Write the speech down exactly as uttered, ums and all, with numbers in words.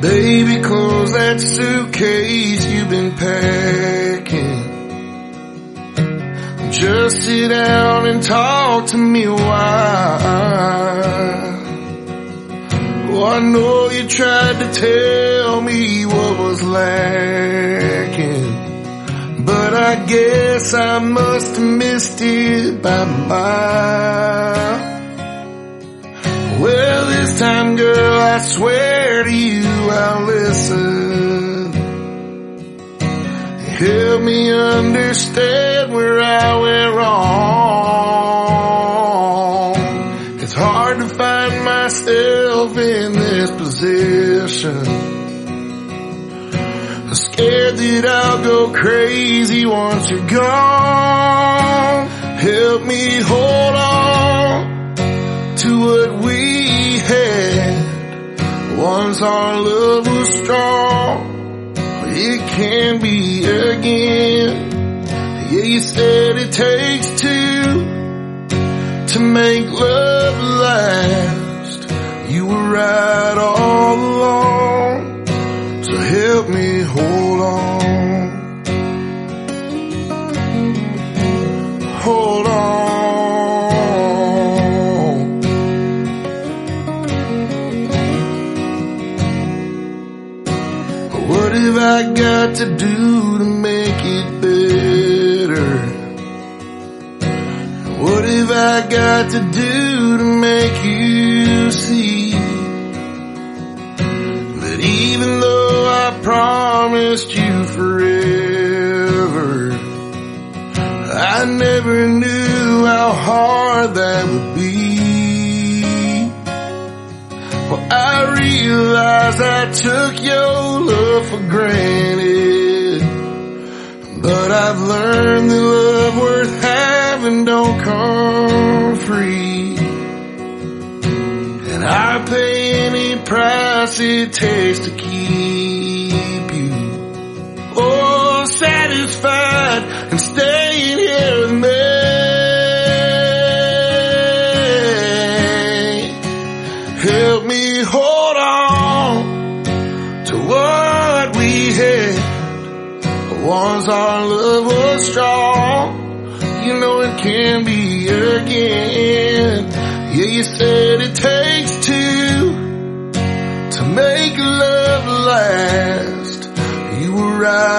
Baby, close that suitcase you've been packing. Just sit down and talk to me a while. Oh, I know you tried to tell me what was lacking, but I guess I must have missed it by a mile. Well, this time, girl, I swear to you I'll listen. Help me understand where I went wrong. It's hard to find myself in this position. I'm scared that I'll go crazy once you're gone. Help me hold on to what we had. Once our love was strong, it can be again. Yeah, you said it takes two to make love last. You were right all along, so help me hold on. Hold on. What have I got to do to make it better? What have I got to do to make you see that even though I promised you forever, I never knew how hard that would be? Well, I realized I took your love for granted, but I've learned that love worth having don't come free, and I pay any price it takes to keep you, oh, satisfied and staying here with me. Help me hold on to what we had. Once our love was strong, you know it can be again. Yeah, you said it takes two to make love last. You were right